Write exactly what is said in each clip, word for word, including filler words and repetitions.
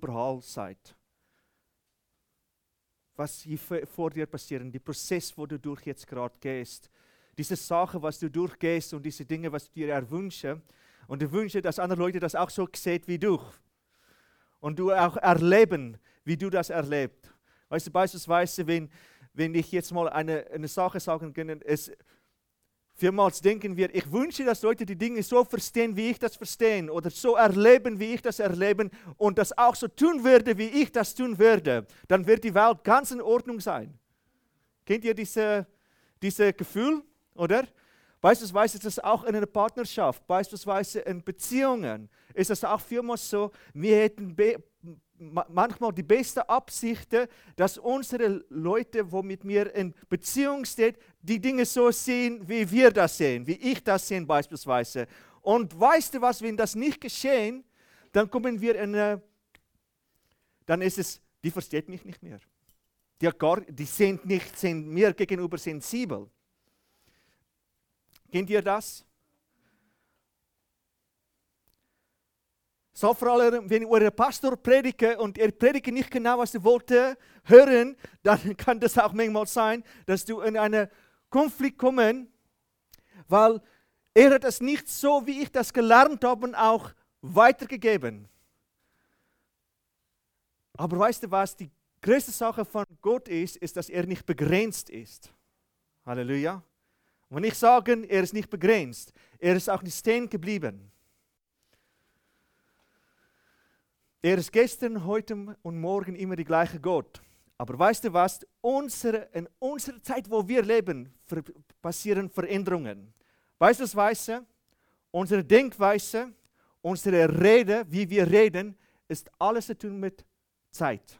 überall seid. Was hier vor dir passiert, die Prozess, wo du durch jetzt gerade gehst, diese Sache, was du durchgehst und diese Dinge, was du dir erwünsche, und ich wünsche, dass andere Leute das auch so sehen wie du. Und du auch erleben, wie du das erlebst. Weißt du, beispielsweise, wenn, wenn ich jetzt mal eine, eine Sache sagen kann, es vielmals denken wir, ich wünsche, dass Leute die Dinge so verstehen, wie ich das verstehe, oder so erleben, wie ich das erleben, und das auch so tun würde, wie ich das tun würde. Dann wird die Welt ganz in Ordnung sein. Kennt ihr diese, diese Gefühl, oder? Beispielsweise ist das auch in einer Partnerschaft, beispielsweise in Beziehungen, ist das auch vielmals so, wir hätten be- manchmal die beste Absichten, dass unsere Leute, die mit mir in Beziehung stehen, die Dinge so sehen, wie wir das sehen, wie ich das sehe beispielsweise. Und weißt du was, wenn das nicht geschehen, dann kommen wir in eine, dann ist es, die versteht mich nicht mehr. Die, gar, die sind nicht sind mir gegenüber sensibel. Kennt ihr das? So vor allem, wenn euer Pastor predigt und er predigt nicht genau, was er wollte hören, dann kann das auch manchmal sein, dass du in einen Konflikt kommst, weil er hat es nicht so, wie ich das gelernt habe, auch weitergegeben. Aber weißt du was, die größte Sache von Gott ist, ist, dass er nicht begrenzt ist. Halleluja. Und wenn ich sage, er ist nicht begrenzt, er ist auch nicht stehen geblieben. Er ist gestern, heute und morgen immer der gleiche Gott. Aber weißt du was? Unsere, in unserer Zeit, wo wir leben, ver- passieren Veränderungen. Beispielsweise, unsere Denkweise, unsere Rede, wie wir reden, ist alles zu tun mit Zeit.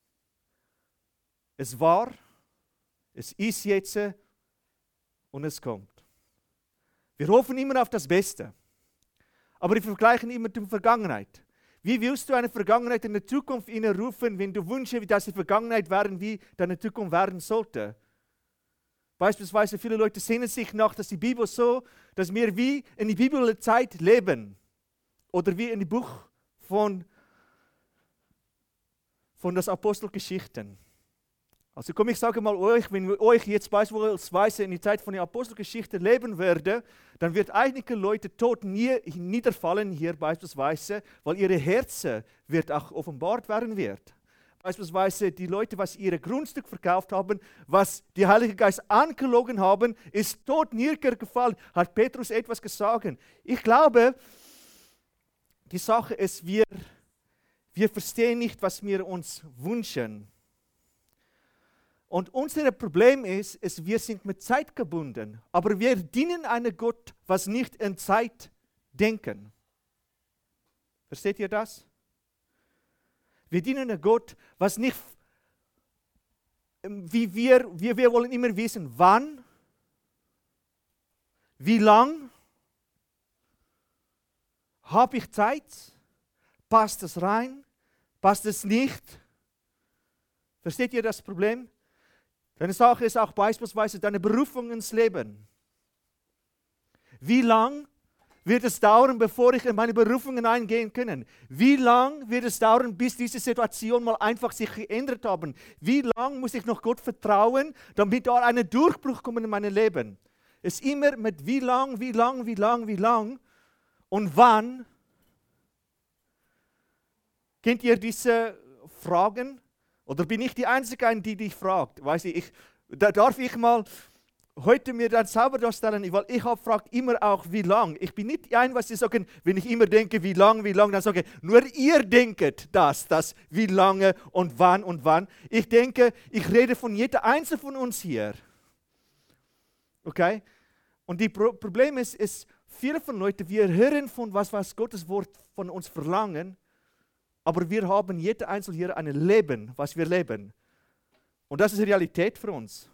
Es war, es ist jetzt und es kommt. Wir hoffen immer auf das Beste, aber wir vergleichen immer mit der Vergangenheit. Wie willst du eine Vergangenheit in der Zukunft rufen, wenn du wünschst, dass die Vergangenheit wären, wie deine Zukunft werden sollte? Beispielsweise viele Leute sehnen sich nach, dass die Bibel so, dass wir wie in die Bibelzeit leben oder wie in dem Buch von von das Apostelgeschichten. Also komm, ich sage mal euch, wenn wir euch jetzt beispielsweise in die Zeit von der Apostelgeschichte leben würde, dann wird einige Leute tot nie, niederfallen hier beispielsweise, weil ihre Herzen wird auch offenbart werden wird. Beispielsweise die Leute, was ihre Grundstück verkauft haben, was die Heilige Geist angelogen haben, ist tot niedergefallen, hat Petrus etwas gesagt. Ich glaube, die Sache ist, wir, wir verstehen nicht, was wir uns wünschen. Und unser Problem ist, ist, wir sind mit Zeit gebunden, aber wir dienen einem Gott, was nicht in Zeit denken. Versteht ihr das? Wir dienen einem Gott, was nicht, wie wir, wir, wir wollen immer wissen, wann, wie lang, habe ich Zeit, passt es rein, passt es nicht. Versteht ihr das Problem? Deine Sache ist auch beispielsweise deine Berufung ins Leben. Wie lang wird es dauern, bevor ich in meine Berufungen eingehen kann? Wie lang wird es dauern, bis diese Situation mal einfach sich geändert haben? Wie lang muss ich noch Gott vertrauen, damit da ein Durchbruch kommt in mein Leben? Es ist immer mit wie lang, wie lang, wie lang, wie lang und wann. Kennt ihr diese Fragen? Oder bin ich die Einzige, die dich fragt? Weiß ich, ich, da darf ich mal heute mir dann selber darstellen, weil ich habe fragt immer auch, wie lang. Ich bin nicht ein, was sie sagen, wenn ich immer denke, wie lang, wie lang, dann sage ich, nur ihr denkt das, das, wie lange und wann und wann. Ich denke, ich rede von jeder Einzelnen von uns hier. Okay? Und das Pro- Problem ist, ist, viele von Leuten, wir hören von was, was Gottes Wort von uns verlangen, aber wir haben jeder Einzelne hier ein Leben, was wir leben. Und das ist Realität für uns.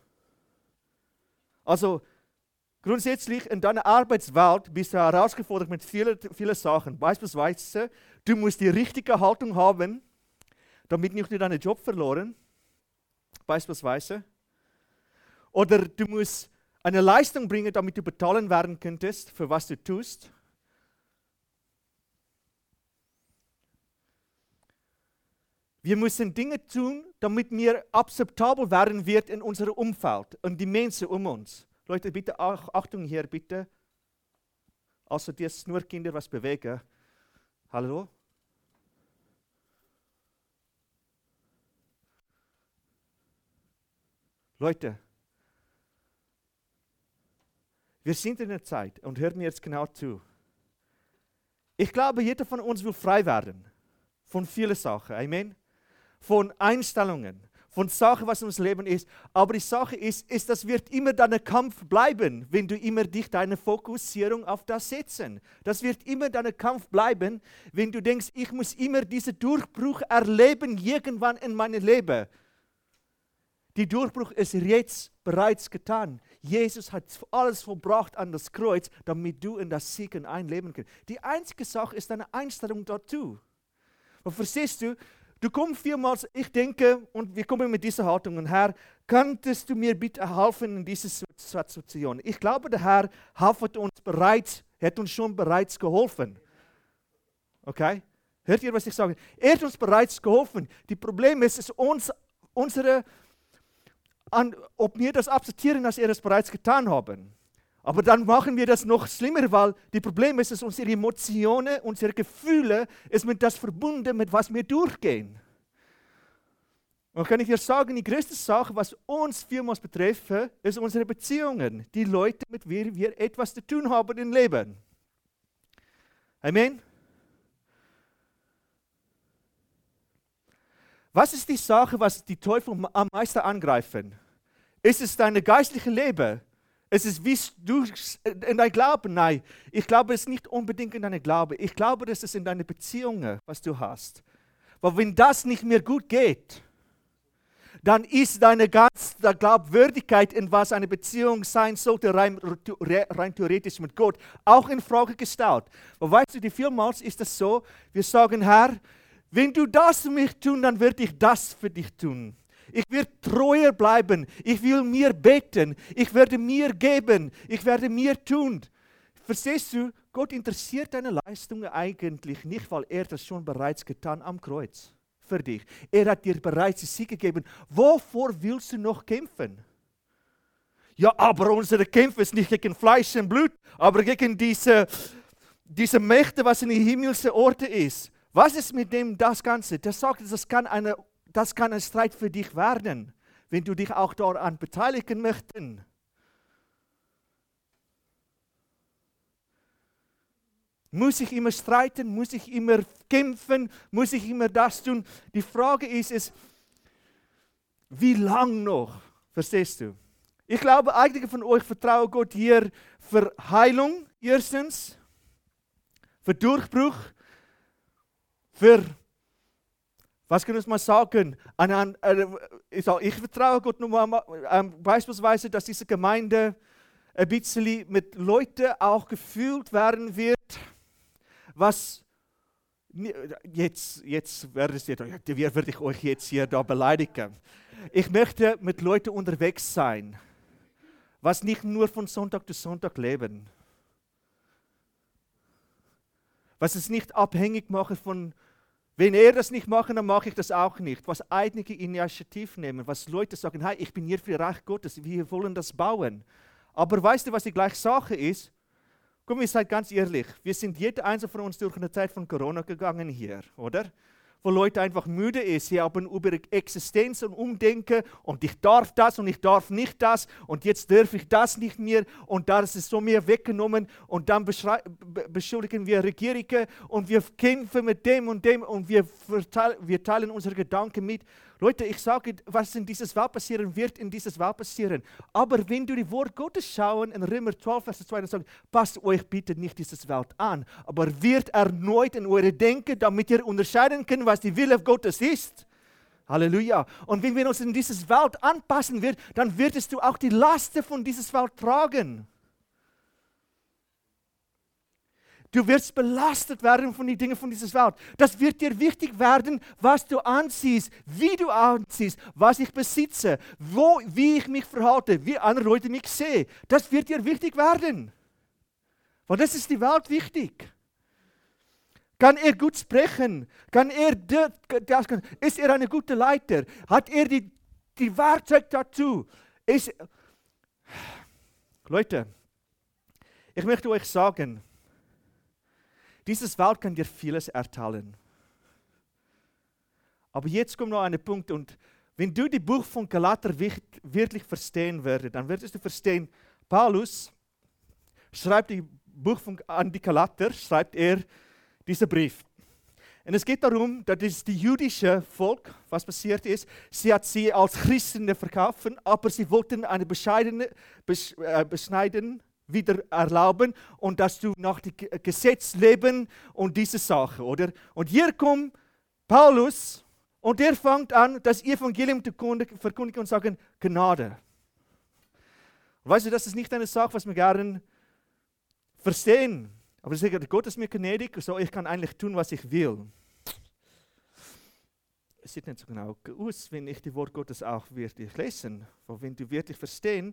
Also grundsätzlich in deiner Arbeitswelt bist du herausgefordert mit vielen, vielen Sachen. Beispielsweise, du musst die richtige Haltung haben, damit nicht nur deinen Job verloren. Beispielsweise. Oder du musst eine Leistung bringen, damit du bezahlen werden könntest, für was du tust. Wir müssen Dinge tun, damit wir akzeptabel werden wird in unserem Umfeld und die Menschen um uns. Leute, bitte Achtung hier, bitte. Also die nur Kinder was bewegen. Hallo? Leute, wir sind in der Zeit und hört mir jetzt genau zu. Ich glaube, jeder von uns will frei werden von vielen Sachen. Amen. Von Einstellungen, von Sachen, was unser Leben ist. Aber die Sache ist, ist, das wird immer dein Kampf bleiben, wenn du immer dich deine Fokussierung auf das setzen. Das wird immer dein Kampf bleiben, wenn du denkst, ich muss immer diesen Durchbruch erleben, irgendwann in meinem Leben. Der Durchbruch ist jetzt bereits getan. Jesus hat alles verbracht an das Kreuz, damit du in das Siegen einleben kannst. Die einzige Sache ist deine Einstellung dazu. Und verstehst du, du kommst vielmals, ich denke, und wir kommen mit dieser Haltung, Herr, könntest du mir bitte helfen in dieser Situation? Ich glaube, der Herr hat uns bereits, hat uns schon bereits geholfen. Okay? Hört ihr, was ich sage? Er hat uns bereits geholfen. Das Problem ist, ist uns, unsere, an, ob wir das akzeptieren, dass er das bereits getan haben. Aber dann machen wir das noch schlimmer, weil das Problem ist, dass unsere Emotionen, unsere Gefühle, ist mit das verbunden, mit was wir durchgehen. Und kann ich dir sagen, die größte Sache, was uns vielmals betrifft, ist unsere Beziehungen. Die Leute, mit denen wir etwas zu tun haben im Leben. Amen. Was ist die Sache, was die Teufel am meisten angreifen? Ist es dein geistliches Leben? Ist es wie du in dein Glauben? Nein, ich glaube es nicht unbedingt in deinem Glauben. Ich glaube, das ist in deinen Beziehungen, was du hast. Weil wenn das nicht mehr gut geht, dann ist deine ganze Glaubwürdigkeit, in was eine Beziehung sein sollte, rein, rein theoretisch mit Gott, auch in Frage gestellt. Aber weißt du, vielmals ist es so, wir sagen, Herr, wenn du das für mich tun, dann werde ich das für dich tun. Ich werde treuer bleiben. Ich will mir beten. Ich werde mir geben. Ich werde mir tun. Verstehst du? Gott interessiert deine Leistungen eigentlich nicht, weil er das schon bereits getan am Kreuz für dich. Er hat dir bereits die Sieg gegeben. Wovor willst du noch kämpfen? Ja, aber unsere Kämpfe ist nicht gegen Fleisch und Blut, aber gegen diese, diese Mächte, was in den himmlischen Orten ist. Was ist mit dem das Ganze? Das sagt, das kann eine Das kann ein Streit für dich werden, wenn du dich auch daran beteiligen möchtest. Muss ich immer streiten? Muss ich immer kämpfen? Muss ich immer das tun? Die Frage ist, ist wie lang noch? Verstehst du? Ich glaube, einige von euch vertrauen Gott hier für Heilung, erstens, für Durchbruch, für was können wir mal sagen? An, an, ich, ich vertraue Gott nur mal, ähm, beispielsweise, dass diese Gemeinde ein bisschen mit Leuten auch gefühlt werden wird, was jetzt, jetzt werde ich euch jetzt hier da beleidigen. Ich möchte mit Leuten unterwegs sein, was nicht nur von Sonntag zu Sonntag leben, was es nicht abhängig macht von wenn er das nicht macht, dann mache ich das auch nicht. Was einige Initiative nehmen, was Leute sagen, hey, ich bin hier für Reich Gottes, wir wollen das bauen. Aber weißt du, was die gleiche Sache ist? Komm, ihr seid ganz ehrlich, wir sind jeder einzelne von uns durch eine Zeit von Corona gegangen hier, oder? Wo Leute einfach müde sind, sie haben über Existenz und Umdenken und ich darf das und ich darf nicht das und jetzt darf ich das nicht mehr und da ist es so mir weggenommen und dann beschuldigen wir Regierungen und wir kämpfen mit dem und dem und wir, verteilen, wir teilen unsere Gedanken mit. Leute, ich sage, was in dieses Welt passieren wird, in dieses Welt passieren. Aber wenn du die Wort Gottes schauen, in Römer zwölf, Vers zwei, dann sagen, passt euch bitte nicht dieses Welt an, aber wird erneut in eure Denken, damit ihr unterscheiden könnt, was die Wille Gottes ist. Halleluja. Und wenn wir uns in dieses Welt anpassen wird, dann wirst du auch die Last von dieses Welt tragen. Du wirst belastet werden von den Dingen von dieser Welt. Das wird dir wichtig werden, was du anziehst, wie du anziehst, was ich besitze, wo, wie ich mich verhalte, wie andere Leute mich sehen. Das wird dir wichtig werden. Weil das ist die Welt wichtig. Kann er gut sprechen? Kann er das, das, ist er ein guter Leiter? Hat er die, die Werkzeug dazu? Ist, Leute, ich möchte euch sagen, dieses Welt kann dir vieles erzählen. Aber jetzt kommt noch ein Punkt, und wenn du die Buch von Galater wirklich verstehen würdest, dann würdest du verstehen, Paulus schreibt die Buch von, an die Galater, schreibt er diesen Brief. Und es geht darum, dass das die jüdische Volk, was passiert ist, sie hat sie als Christen verkauft, aber sie wollten eine bescheidene, besch, äh, beschneiden, wieder erlauben und dass du nach dem Gesetz leben und diese Sache, oder? Und hier kommt Paulus und er fängt an, das Evangelium zu verkündigen und sagen, Gnade. Weißt du, das ist nicht eine Sache, was wir gerne verstehen. Aber ich sage, Gott ist mir gnädig, so ich kann eigentlich tun, was ich will. Es sieht nicht so genau aus, wenn ich die Wort Gottes auch wirklich lesen. Weil wenn du wirklich verstehen,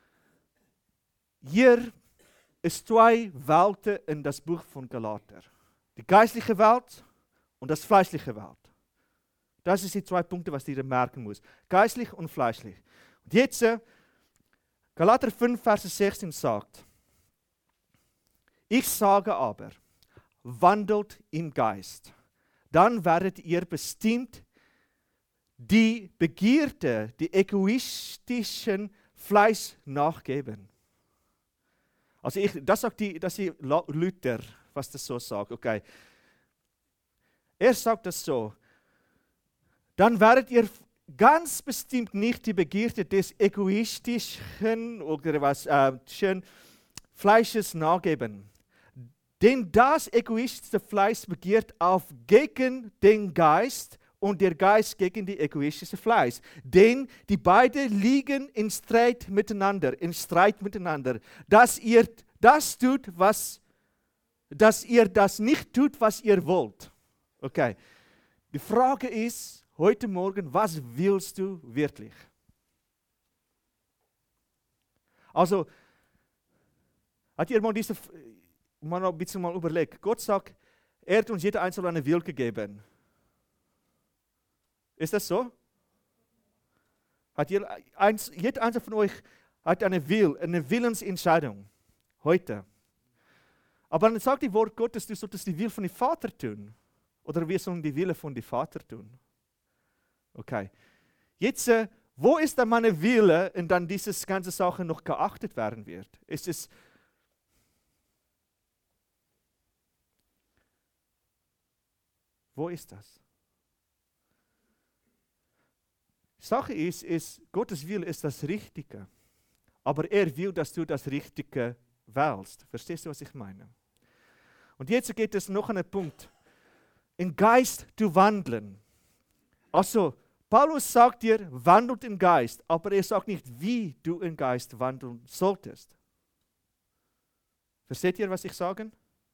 hier ist zwei Welten in das Buch von Galater. Die geistliche Welt und das fleischliche Welt. Das sind die zwei Punkte, was ihr merken muss. Geistlich und fleischlich. Und jetzt, Galater fünf, Vers sechzehn sagt, ich sage aber, wandelt im Geist, dann werdet ihr bestimmt die Begierde, die egoistischen Fleisch nachgeben. Also ich, das sagt die, das ist Luther, was das so sagt. Okay. Er sagt das so. Dann werdet ihr ganz bestimmt nicht die Begierde des egoistischen oder was äh, schön Fleisches nachgeben. Denn das egoistische Fleisch begehrt auf gegen den Geist und der Geist gegen die egoistische Fleisch. Denn die beiden liegen in Streit miteinander, in Streit miteinander. Dass ihr das tut, was, dass ihr das nicht tut, was ihr wollt. Okay. Die Frage ist heute Morgen, was willst du wirklich? Also, hat ihr mal diese, mal ein bisschen mal überlegt, Gott sagt, er hat uns jeder Einzelne einen Will gegeben. Ist das so? Hat ihr, eins, jeder Einzelne von euch hat einen Will, eine Willensentscheidung. Heute. Aber dann sagt die Wort Gottes, du solltest die Will von dem Vater tun. Oder wir sollen die Wille von dem Vater tun. Okay. Jetzt, äh, wo ist dann meine Wille, und dann diese ganze Sache noch geachtet werden wird? Ist es Wo ist das? Die Sache ist, ist, Gottes Wille ist das Richtige. Aber er will, dass du das Richtige wählst. Verstehst du, was ich meine? Und jetzt geht es noch an einen Punkt. Im Geist zu wandeln. Also, Paulus sagt dir, wandelt im Geist, aber er sagt nicht, wie du im Geist wandeln solltest. Versteht ihr, was ich sage?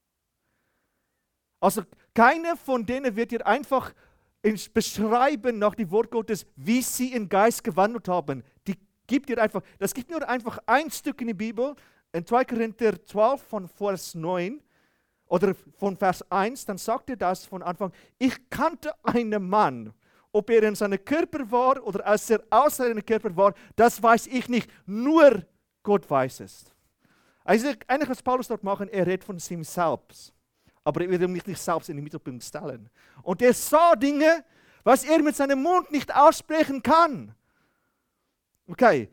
Also, keiner von denen wird dir einfach beschreiben nach dem Wort Gottes, wie sie im Geist gewandelt haben. Die gibt dir einfach, das gibt nur einfach ein Stück in der Bibel, in zwei Korinther zwölf von Vers neun oder von Vers eins, dann sagt er das von Anfang, ich kannte einen Mann, ob er in seinem Körper war oder als er außer seinem Körper war, das weiß ich nicht, nur Gott weiß es. Also eigentlich, was Paulus dort macht, er redet von sich selbst. Aber er will mich nicht selbst in den Mittelpunkt stellen. Und er sah Dinge, was er mit seinem Mund nicht aussprechen kann. Okay.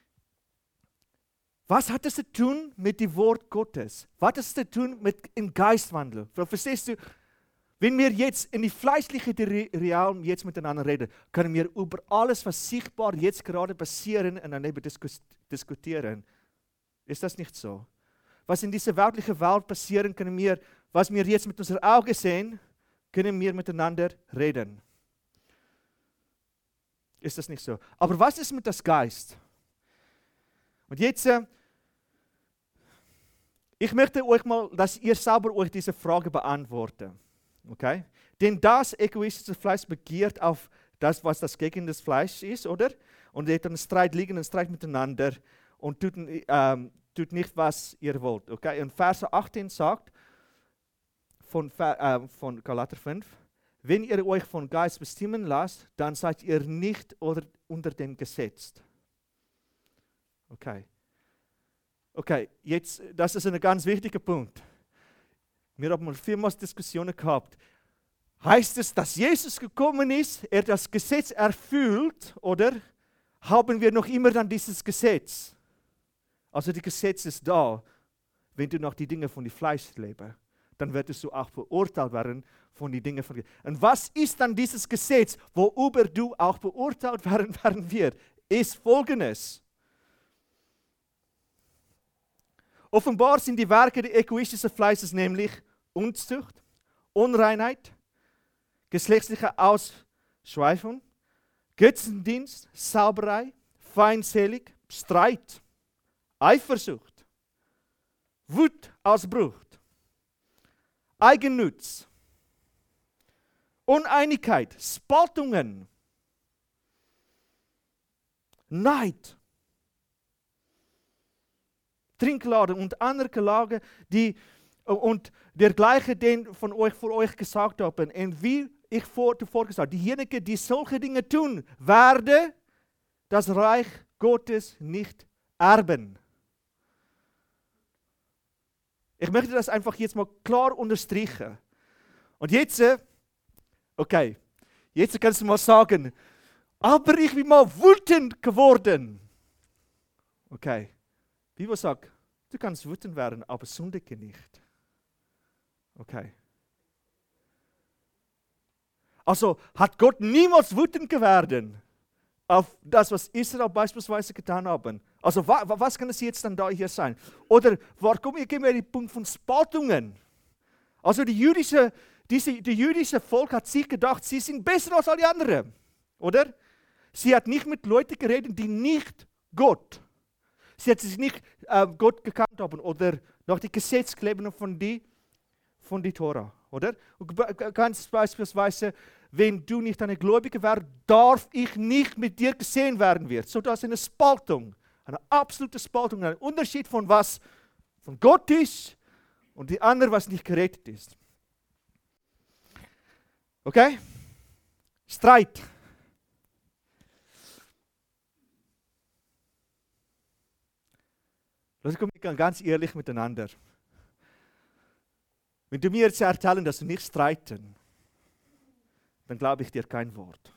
Was hat das zu tun mit dem Wort Gottes? Was hat das zu tun mit dem Geistwandel? Verstehst du? Wenn wir jetzt in die fleischliche Realm jetzt miteinander reden, können wir über alles, was sichtbar jetzt gerade passieren, und daneben diskus- diskutieren. Ist das nicht so? Was in dieser weltlichen Welt passieren, können wir, was wir jetzt mit unseren Augen sehen, können wir miteinander reden. Ist das nicht so? Aber was ist mit dem Geist? Und jetzt, äh, ich möchte euch mal, dass ihr selber euch diese Frage beantwortet. Okay? Denn das egoistische Fleisch begehrt auf das, was das gegen das Fleisch ist, oder? Und ihr habt einen Streit liegen, einen Streit miteinander und tut, ähm, tut nicht, was ihr wollt. Okay? Und Vers achtzehn sagt, von, äh, von Galater fünf, wenn ihr euch vom Geist bestimmen lasst, dann seid ihr nicht oder unter dem Gesetz. Okay. Okay, jetzt, das ist ein ganz wichtiger Punkt. Wir haben vielmals Diskussionen gehabt. Heißt es, dass Jesus gekommen ist, er das Gesetz erfüllt, oder haben wir noch immer dann dieses Gesetz? Also das Gesetz ist da, wenn du noch die Dinge von dem Fleisch lebst, dann wirst du auch beurteilt werden von den Dingen von dir. Und was ist dann dieses Gesetz, worüber du auch beurteilt werden, werden wird? Ist Folgendes. Offenbar sind die Werke des egoistischen Fleisches nämlich Unzucht, Unreinheit, geschlechtliche Ausschweifung, Götzendienst, Sauberei, feindselig, Streit, Eifersucht, Wutausbruch, Eigennutz, Uneinigkeit, Spaltungen, Neid, Trinkladen und andere Klage, die und dergleichen, den von euch vor euch gesagt haben. Und wie ich vor, zuvor gesagt habe, diejenigen, die solche Dinge tun, werden das Reich Gottes nicht erben. Ich möchte das einfach jetzt mal klar unterstreichen. Und jetzt, okay, jetzt kannst du mal sagen, aber ich bin mal wütend geworden. Okay, die Bibel sagt, du kannst wütend werden, aber sündige nicht. Okay. Also hat Gott niemals wütend geworden auf das, was Israel beispielsweise getan haben. Also wa, was kann es jetzt dann da hier sein? Oder warum gehen wir den Punkt von Spaltungen? Also die jüdische, diese, die jüdische Volk hat sich gedacht, sie sind besser als alle anderen. Oder? Sie hat nicht mit Leuten geredet, die nicht Gott, sie hat sich nicht äh, Gott gekannt haben oder nach dem Gesetz gelebt von die von die Tora, oder? Und ganz beispielsweise, wenn du nicht eine Gläubige wärst, darf ich nicht mit dir gesehen werden wird. So, das ist eine Spaltung, eine absolute Spaltung, ein Unterschied von was von Gott ist und die andere, was nicht gerettet ist. Okay? Streit. Lass uns ganz ehrlich miteinander. Wenn du mir jetzt erzählen, dass wir nicht streiten, dann glaube ich dir kein Wort.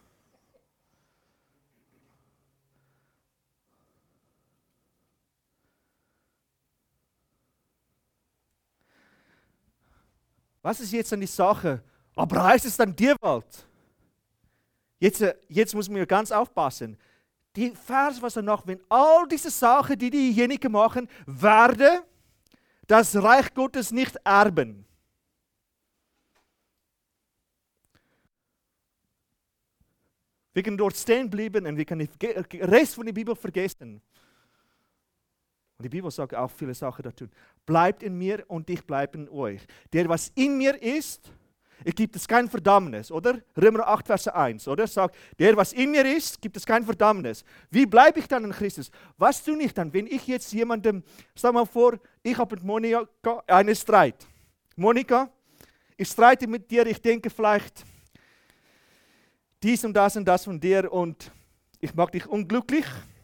Was ist jetzt an die Sache? Aber heißt es dann Tierwald? Jetzt, jetzt muss man ganz aufpassen. Die Vers, was danach, wenn all diese Sachen, die diejenigen machen, werden das Reich Gottes nicht erben. Wir können dort stehen bleiben und wir können den Rest von der Bibel vergessen. Und die Bibel sagt auch viele Sachen dazu. Bleibt in mir und ich bleibe in euch. Der, was in mir ist, es gibt es kein Verdammnis, oder? Römer acht, Vers eins, oder? Sagt, der, was in mir ist, gibt es kein Verdammnis. Wie bleibe ich dann in Christus? Was tue ich dann, wenn ich jetzt jemandem, sag mal vor, ich habe mit Monika einen Streit. Monika, ich streite mit dir, ich denke vielleicht dies und das und das von dir und ich mache dich unglücklich.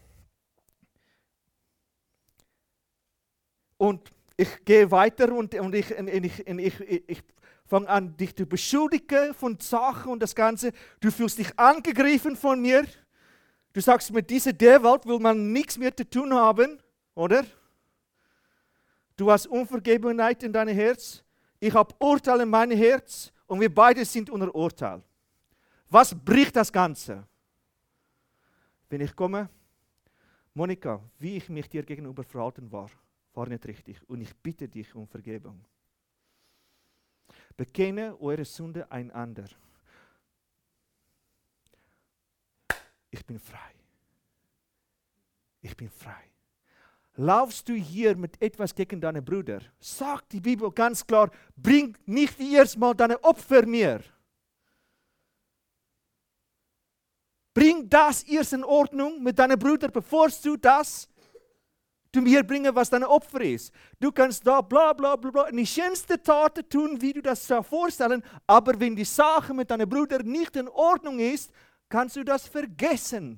Und ich gehe weiter und, und ich, und ich, und ich, ich, ich fange an, dich zu beschuldigen von Sachen und das Ganze. Du fühlst dich angegriffen von mir. Du sagst, mit dieser der Welt will man nichts mehr zu tun haben, oder? Du hast Unvergebenheit in deinem Herz. Ich habe Urteil in meinem Herz und wir beide sind unter Urteil. Was bricht das Ganze? Wenn ich komme, Monika, wie ich mich dir gegenüber verhalten war, war nicht richtig und ich bitte dich um Vergebung. Bekenne eure Sünde einander. Ich bin frei. Ich bin frei. Laufst du hier mit etwas gegen deine Brüder? Sagt die Bibel ganz klar, bring nicht erstmal deine Opfer mir. Bring das erst in Ordnung mit deinen Brüdern, bevor du das du mir bringen, was dein Opfer ist. Du kannst da bla bla bla bla die schönsten Taten tun, wie du das so vorstellen, aber wenn die Sache mit deinem Bruder nicht in Ordnung ist, kannst du das vergessen.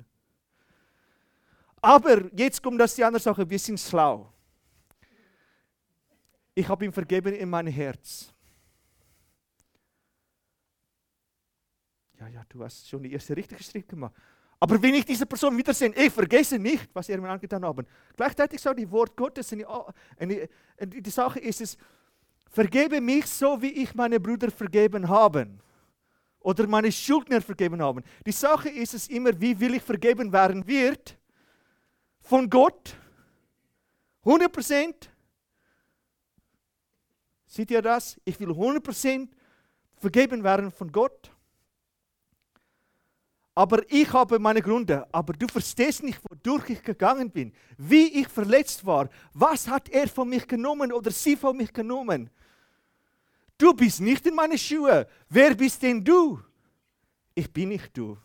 Aber jetzt kommt das die andere Sache, wir sind schlau. Ich habe ihm vergeben in mein Herz. Ja, ja, du hast schon die erste richtige Schritt gemacht. Aber wenn ich diese Person wiedersehe, ich vergesse nicht, was er mir angetan hat. Gleichzeitig sagt die Wort Gottes, und die, und die, und die Sache ist es, vergebe mich so, wie ich meine Brüder vergeben habe. Oder meine Schuldner vergeben haben. Die Sache ist es immer, wie will ich vergeben werden wird? Von Gott? hundert Prozent? Seht ihr das? Ich will hundert Prozent vergeben werden von Gott. Aber ich habe meine Gründe. Aber du verstehst nicht, wodurch ich gegangen bin. Wie ich verletzt war. Was hat er von mich genommen oder sie von mich genommen? Du bist nicht in meine Schuhe. Wer bist denn du? Ich bin nicht du.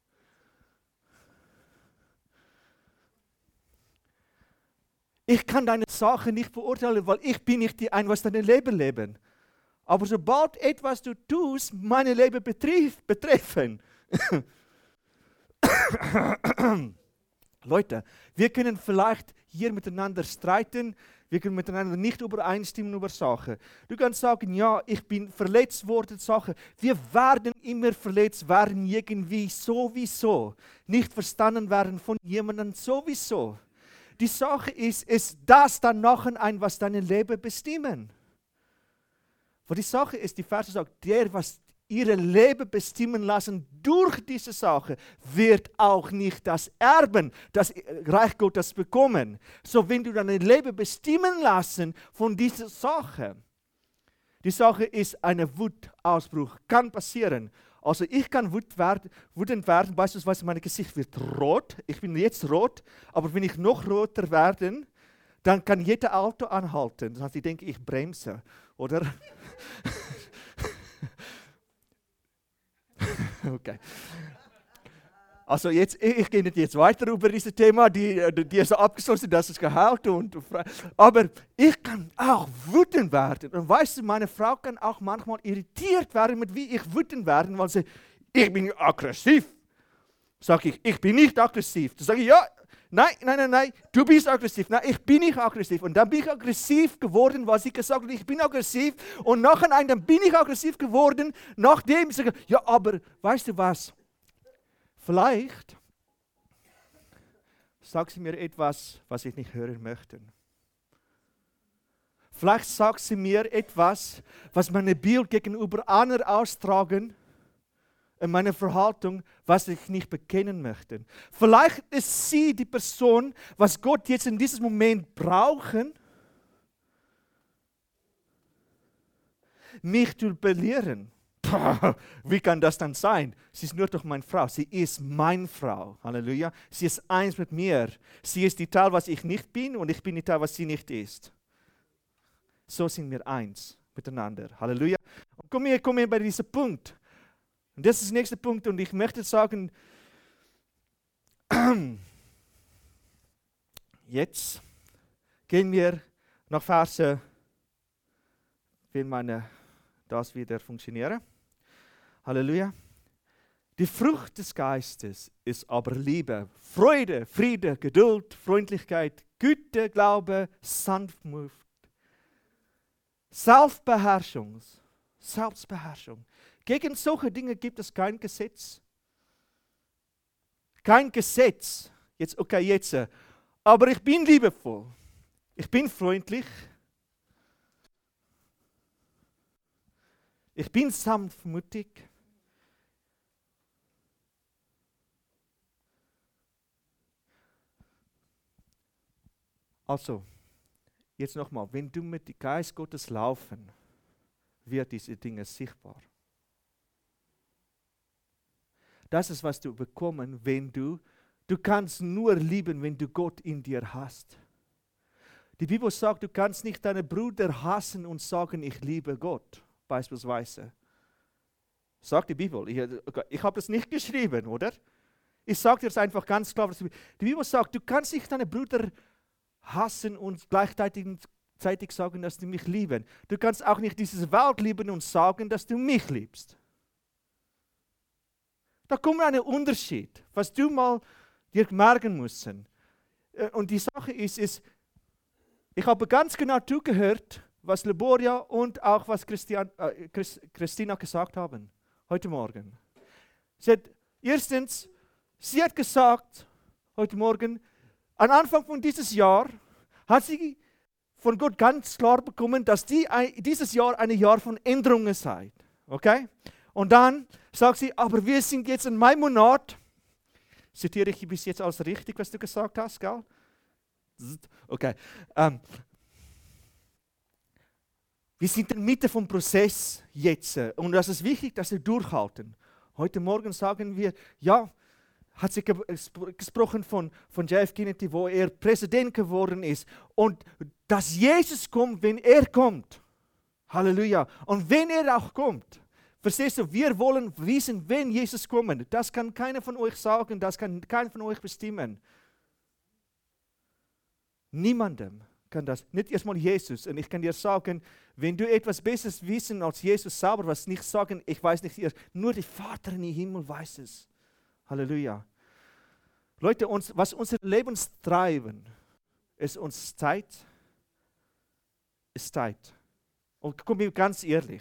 Ich kann deine Sache nicht beurteilen, weil ich bin nicht die ein, was dein Leben leben. Aber sobald etwas du tust, mein Leben betrifft, betreffen. Leute, wir können vielleicht hier miteinander streiten, wir können miteinander nicht übereinstimmen über Sachen. Du kannst sagen, ja, ich bin verletzt worden, Sachen. Wir werden immer verletzt werden, irgendwie sowieso. Nicht verstanden werden von jemandem sowieso. Die Sache ist, ist das dann nachher ein, was dein Leben bestimmen. Weil die Sache ist, die Verse sagt, der, was ihr Leben bestimmen lassen durch diese Sache, wird auch nicht das erben, das Reich Gottes bekommen. So, wenn du dein Leben bestimmen lassen von dieser Sache, die Sache ist ein Wutausbruch, kann passieren. Also ich kann wütend werden, wütend werden, beispielsweise mein Gesicht wird rot, ich bin jetzt rot, aber wenn ich noch roter werde, dann kann jeder Auto anhalten. Das heißt, ich denke, ich bremse, oder? Okay. Also jetzt, ich, ich gehe nicht jetzt weiter über dieses Thema, die, die ist so abgeschlossen, das ist geheilt und frei. Aber ich kann auch wütend werden. Und weißt du, meine Frau kann auch manchmal irritiert werden, mit wie ich wütend werde, weil sie, ich bin aggressiv. Sag ich, ich bin nicht aggressiv. Dann sage ich, ja, nein, nein, nein, nein, du bist aggressiv. Nein, ich bin nicht aggressiv. Und dann bin ich aggressiv geworden, weil sie gesagt hat, ich bin aggressiv. Und nachher, dann bin ich aggressiv geworden, nachdem ich sage, ja, aber weißt du was? Vielleicht sagt sie mir etwas, was ich nicht hören möchte. Vielleicht sagt sie mir etwas, was meine Bild gegenüber anderen austragen, in meiner Verhaltung, was ich nicht bekennen möchte. Vielleicht ist sie die Person, was Gott jetzt in diesem Moment brauchen, mich zu belehren. Wie kann das dann sein? Sie ist nur doch meine Frau. Sie ist meine Frau. Halleluja. Sie ist eins mit mir. Sie ist die Teil, was ich nicht bin, und ich bin die Teil, was sie nicht ist. So sind wir eins miteinander. Halleluja. Und komm hier, komm hier bei diesem Punkt. Und das ist der nächste Punkt. Und ich möchte sagen, jetzt gehen wir nach Verse, will meine das wieder funktionieren. Halleluja. Die Frucht des Geistes ist aber Liebe, Freude, Friede, Geduld, Freundlichkeit, Güte, Glaube, Sanftmut, Selbstbeherrschung. Selbstbeherrschung. Gegen solche Dinge gibt es kein Gesetz. Kein Gesetz. Jetzt, okay, jetzt. Aber ich bin liebevoll. Ich bin freundlich. Ich bin sanftmütig. Also, jetzt nochmal, wenn du mit dem Geist Gottes laufen, wird diese Dinge sichtbar. Das ist, was du bekommst, wenn du, du kannst nur lieben, wenn du Gott in dir hast. Die Bibel sagt, du kannst nicht deinen Bruder hassen und sagen, ich liebe Gott, beispielsweise. Sagt die Bibel. Ich, ich habe das nicht geschrieben, oder? Ich sage dir das einfach ganz klar. Die Bibel sagt, du kannst nicht deinen Bruder hassen und gleichzeitig zeitig sagen, dass die mich lieben. Du kannst auch nicht diese Welt lieben und sagen, dass du mich liebst. Da kommt ein Unterschied, was du mal dir merken musst. Und die Sache ist, ist, ich habe ganz genau zugehört, was Leboria und auch was Christian, äh, Christina gesagt haben, heute Morgen. Sie hat, erstens, sie hat gesagt, heute Morgen, am Anfang von dieses Jahr, hat sie von Gott ganz klar bekommen, dass die, dieses Jahr ein Jahr von Änderungen sei. Okay? Und dann sagt sie, aber wir sind jetzt in Mai Monat. Zitiere ich bis jetzt alles richtig, was du gesagt hast, gell? Okay. Ähm, wir sind in der Mitte vom Prozess jetzt. Und das ist wichtig, dass wir durchhalten. Heute Morgen sagen wir, ja, hat sie gesprochen von, von J F Kennedy, wo er Präsident geworden ist. Und dass Jesus kommt, wenn er kommt. Halleluja. Und wenn er auch kommt. Verstehst du, wir wollen wissen, wenn Jesus kommt. Das kann keiner von euch sagen, das kann keiner von euch bestimmen. Niemandem kann das, nicht erstmal Jesus. Und ich kann dir sagen, wenn du etwas Besseres wissen als Jesus selber, was nicht sagen, ich weiß nicht, nur der Vater im Himmel weiß es. Halleluja. Leute, uns, was unser Lebenstreiben ist uns Zeit, ist Zeit. Und komm mir ganz ehrlich.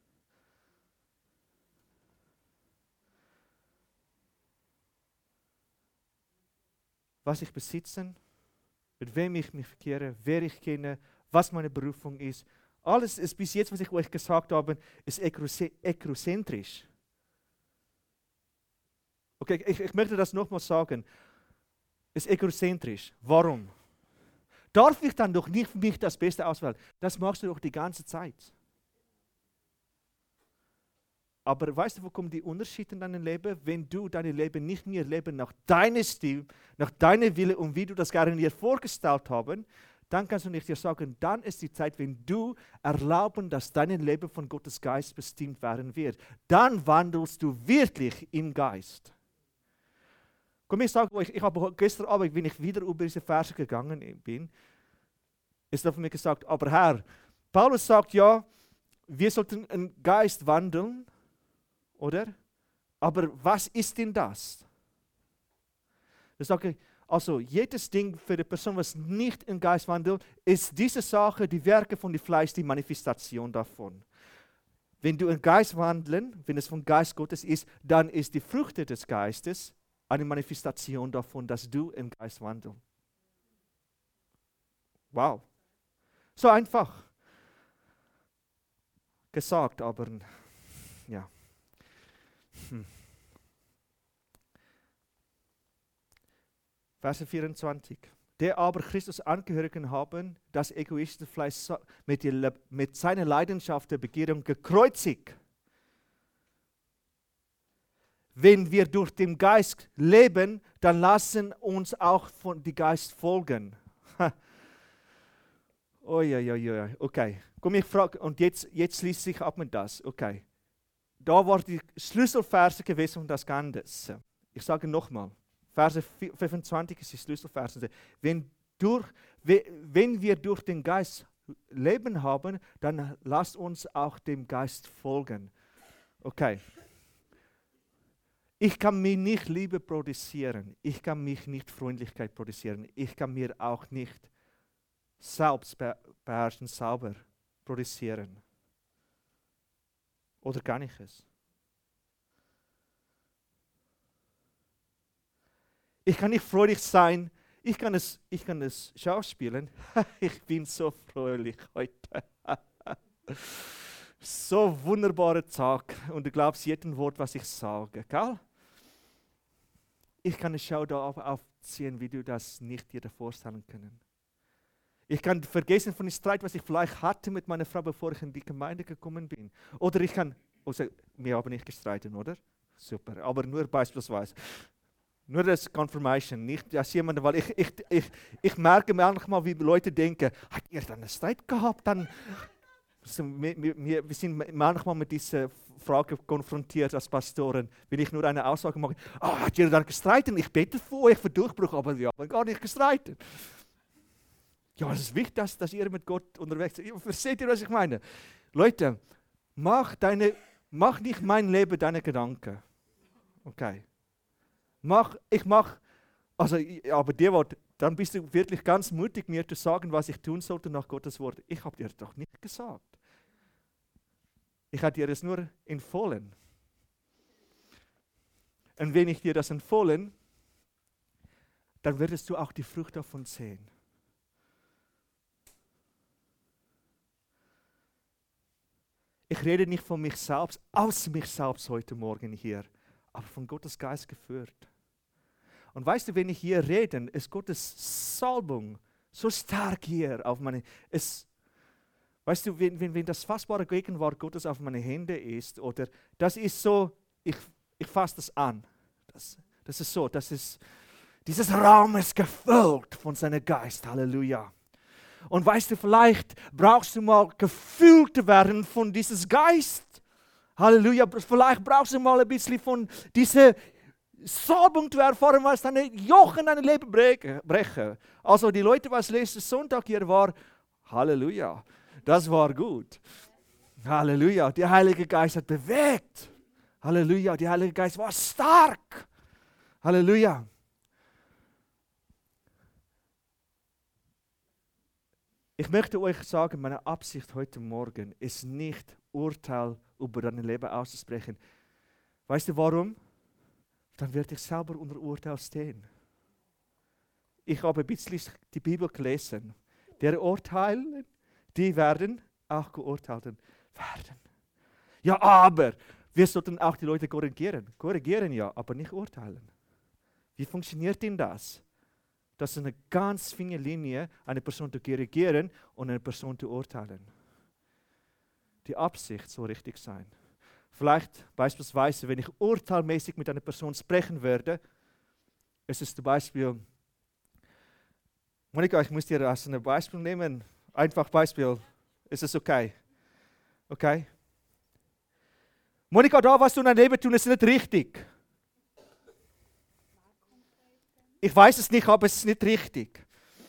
Was ich besitze, mit wem ich mich verkehre, wer ich kenne, was meine Berufung ist. Alles ist bis jetzt, was ich euch gesagt habe, ist egozentrisch. Okay, ich, ich möchte das nochmal sagen. Ist egozentrisch. Warum? Darf ich dann doch nicht für mich das Beste auswählen? Das machst du doch die ganze Zeit. Aber weißt du, wo kommen die Unterschiede in deinem Leben? Wenn du dein Leben nicht mehr leben nach deinem Stil, nach deinem Wille und wie du das gerne dir vorgestellt hast, dann kannst du nicht dir sagen, dann ist die Zeit, wenn du erlauben, dass dein Leben von Gottes Geist bestimmt werden wird. Dann wandelst du wirklich im Geist. Komm, ich sage euch, ich habe gestern Abend, wenn ich wieder über diese Verse gegangen bin, ist er von mir gesagt, aber Herr, Paulus sagt ja, wir sollten im Geist wandeln, oder? Aber was ist denn das? Ich sage, also jedes Ding für die Person, was nicht im Geist wandelt, ist diese Sache, die Werke von dem Fleisch, die Manifestation davon. Wenn du im Geist wandeln, wenn es vom Geist Gottes ist, dann ist die Früchte des Geistes eine Manifestation davon, dass du im Geist wandelst. Wow. So einfach gesagt, aber ja. Hm. Vers vierundzwanzig. Der aber Christus Angehörigen haben, das egoistische Fleisch mit, die, mit seiner Leidenschaft der Begehrung gekreuzigt. Wenn wir durch den Geist leben, dann lassen uns auch von dem Geist folgen. Oh ja, ja, ja, okay. Komm, ich frage, und jetzt, jetzt schließt sich ab mit das. Okay. Da war die Schlüsselverse gewesen und das Ganze. Ich sage nochmal, Verse fünfundzwanzig ist die Schlüsselverse. Wenn, durch, wenn wir durch den Geist Leben haben, dann lasst uns auch dem Geist folgen. Okay. Ich kann mir nicht Liebe produzieren. Ich kann mich nicht Freundlichkeit produzieren. Ich kann mir auch nicht selbst beherrschen, sauber produzieren. Oder kann ich es? Ich kann nicht freudig sein. Ich kann es, ich kann es schauspielen. Ich bin so fröhlich heute. So wunderbarer Tag. Und du glaubst jedem Wort, was ich sage. Gell? Ich kann eine Schau darauf aufziehen, wie du das nicht dir vorstellen können. Ich kann vergessen von dem Streit, was ich vielleicht hatte mit meiner Frau, bevor ich in die Gemeinde gekommen bin. Oder ich kann, also, wir haben nicht gestritten, oder? Super, aber nur beispielsweise. Nur das Confirmation, nicht dass jemand, weil ich, ich, ich, ich merke manchmal, wie Leute denken, hat ihr dann einen Streit gehabt? Dann, also, wir, wir, wir sind manchmal mit dieser Frage konfrontiert als Pastoren, wenn ich nur eine Aussage mache, oh, hat ihr dann gestritten? Ich bete für euch für Durchbruch, aber wir haben gar nicht gestritten. Ja, es ist wichtig, dass, dass ihr mit Gott unterwegs seid. Versteht ihr, was ich meine? Leute, mach, deine, mach nicht mein Leben deine Gedanken. Okay. Mach, ich mach, also, aber dir Wort, dann bist du wirklich ganz mutig, mir zu sagen, was ich tun sollte nach Gottes Wort. Ich habe dir doch nicht gesagt. Ich habe dir das nur empfohlen. Und wenn ich dir das empfohlen, dann würdest du auch die Frucht davon sehen. Ich rede nicht von mich selbst, aus mich selbst heute Morgen hier, aber von Gottes Geist geführt. Und weißt du, wenn ich hier rede, ist Gottes Salbung so stark hier auf meine, es, weißt du, wenn, wenn, wenn das fassbare Gegenwart Gottes auf meine Hände ist, oder das ist so, ich, ich fasse das an. Das, das ist so, das ist, dieses Raum ist gefüllt von seinem Geist, Halleluja. Und weißt du, vielleicht brauchst du mal gefüllt werden von diesem Geist. Halleluja, vielleicht brauchst du mal ein bisschen von dieser Salbung zu erfahren, was deine Jochen in dein Leben brechen. Also die Leute, was letzten Sonntag hier war, Halleluja, das war gut. Halleluja, der Heilige Geist hat bewegt. Halleluja, der Heilige Geist war stark. Halleluja. Ich möchte euch sagen, meine Absicht heute Morgen ist nicht, Urteil über dein Leben auszusprechen. Weißt du warum? Dann werde ich selber unter Urteil stehen. Ich habe ein bisschen die Bibel gelesen. Der urteilen, die werden auch geurteilt werden. Ja, aber wir sollten auch die Leute korrigieren. Korrigieren ja, aber nicht urteilen. Wie funktioniert denn das? Das ist eine ganz feine Linie, eine Person zu korrigieren und eine Person zu urteilen. Die Absicht soll richtig sein. Vielleicht beispielsweise, wenn ich urteilmäßig mit einer Person sprechen werde, ist es zum Beispiel, Monika, ich muss dir als ein Beispiel nehmen, einfach Beispiel, ist es okay? Okay? Monika, da was du in deinem Leben tun, ist nicht richtig. Ich weiß es nicht, aber es ist nicht richtig.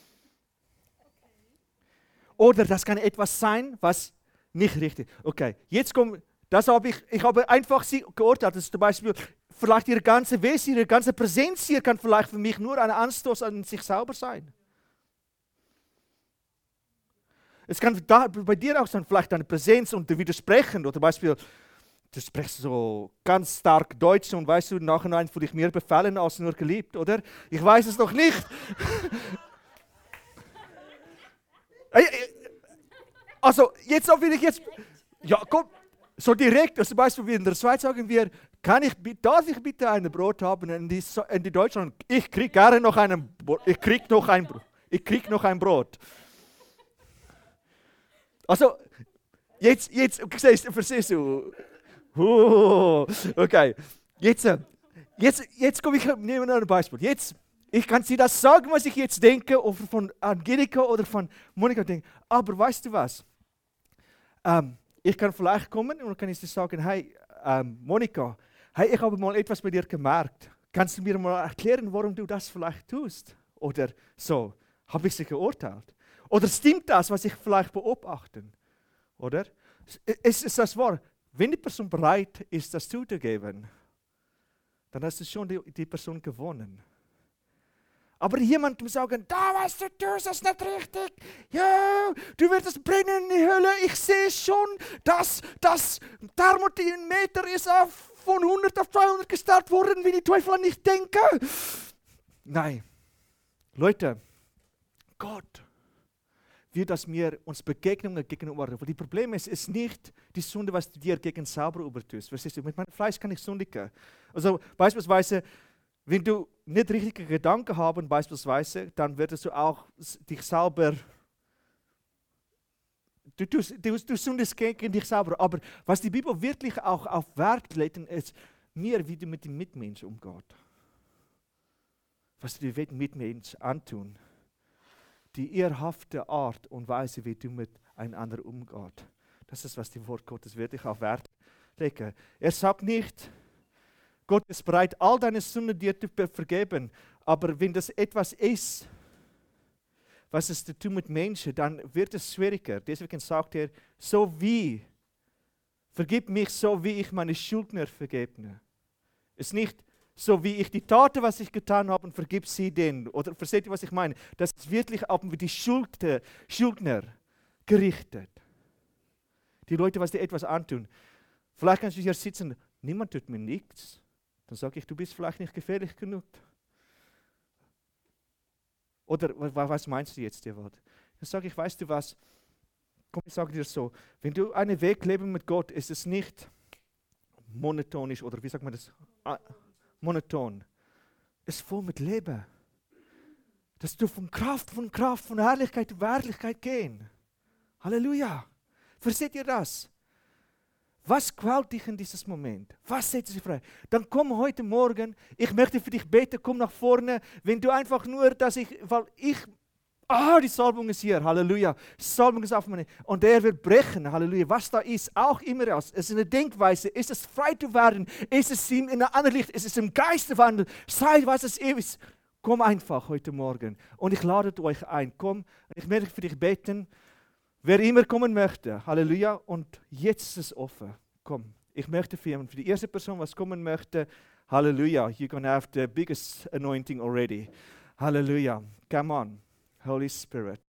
Oder das kann etwas sein, was nicht richtig ist. Okay, jetzt kommt, das habe ich, ich habe einfach sie geurteilt. Das ist zum Beispiel, vielleicht ihre ganze Wesen, ihre ganze Präsenz hier kann vielleicht für mich nur ein Anstoß an sich selber sein. Es kann da, bei dir auch sein, vielleicht eine Präsenz und widersprechen. Oder zum Beispiel, du sprichst so ganz stark Deutsch und weißt du, nachher fühle ich mehr befallen als nur geliebt, oder? Ich weiß es noch nicht. Also, jetzt will ich jetzt, ja komm, so direkt, also weißt du, wie in der Schweiz sagen wir, kann ich, darf ich bitte ein Brot haben? In die, in die Deutschland, ich krieg gerne noch einen, ich krieg noch ein, ich krieg noch ein Brot. Also, jetzt, jetzt, verstehst du? Uh, okay, jetzt, jetzt, jetzt komme ich, nehme ein Beispiel. Jetzt, ich kann dir das sagen, was ich jetzt denke, oder von Angelika oder von Monika denke. Aber weißt du was? Ähm, ich kann vielleicht kommen und kann ich dir sagen, hey, ähm, Monika, hey, ich habe mal etwas bei dir gemerkt. Kannst du mir mal erklären, warum du das vielleicht tust? Oder so, habe ich sie geurteilt? Oder stimmt das, was ich vielleicht beobachte? Oder? Es ist das wahr. Wenn die Person bereit ist, das zuzugeben, dann hast du schon die, die Person gewonnen. Aber jemand muss sagen, da was du tust, das ist nicht richtig. Ja, du wirst brennen in die Hölle. Ich sehe schon, dass das Thermometer ist auf, von hundert auf zweihundert gestartet worden, wie die Teufel an dich denken. Nein. Leute, Gott wird, dass wir uns Begegnungen gegenüber. Weil die Problem ist, ist nicht die Sünde, was du dir gegen selber übertust. Verstehst du? Mit meinem Fleisch kann ich sündigen. Also beispielsweise, wenn du nicht richtige Gedanken haben, beispielsweise, dann würdest du auch dich selber, du, du, du, du sündest gegen dich selber. Aber was die Bibel wirklich auch auf Wert legt, ist mir, wie du mit dem Mitmensch umgehst. Was du dir mit Mitmensch antun. Die ehrhafte Art und Weise, wie du mit einander umgehst. Das ist, was die Wort Gottes wirklich auf Wert legt. Er sagt nicht, Gott ist bereit, all deine Sünden dir zu vergeben. Aber wenn das etwas ist, was es zu tun mit Menschen, dann wird es schwieriger. Deswegen sagt er, so wie, vergib mich so, wie ich meine Schuldner vergebe. Es ist nicht so, wie ich die Taten, was ich getan habe, und vergib sie denen. Oder versteht ihr, was ich meine? Das ist wirklich auf die Schuldner, Schuldner gerichtet. Die Leute, was dir etwas antun. Vielleicht kannst du hier sitzen, niemand tut mir nichts. Dann sage ich, du bist vielleicht nicht gefährlich genug. Oder was meinst du jetzt, Ewald? Dann sage ich, weißt du was? Komm, ich sage dir so, wenn du einen Weg leben mit Gott, ist es nicht monotonisch oder wie sagt man das? Ah, monoton. Es ist voll mit Leben. Dass du von Kraft, von Kraft, von Herrlichkeit zu Herrlichkeit gehen. Halleluja. Versteht ihr das? Was quält dich in diesem Moment? Was setzt dich frei? Dann komm heute Morgen, ich möchte für dich beten, komm nach vorne. Wenn du einfach nur, dass ich, weil ich, ah, die Salbung ist hier, Halleluja. Salbung ist auf mir. Und er wird brechen, Halleluja. Was da ist, auch immer aus. Es ist eine Denkweise, ist es frei zu werden, ist es in einer anderen Licht, ist es im Geistewandel, sei was es ist. Komm einfach heute Morgen. Und ich lade euch ein, komm, ich möchte für dich beten. Wer immer kommen möchte, Halleluja, und jetzt ist es offen. Komm, ich möchte für, für die erste Person, was kommen möchte, Halleluja, you're going to have the biggest anointing already. Halleluja, come on, Holy Spirit.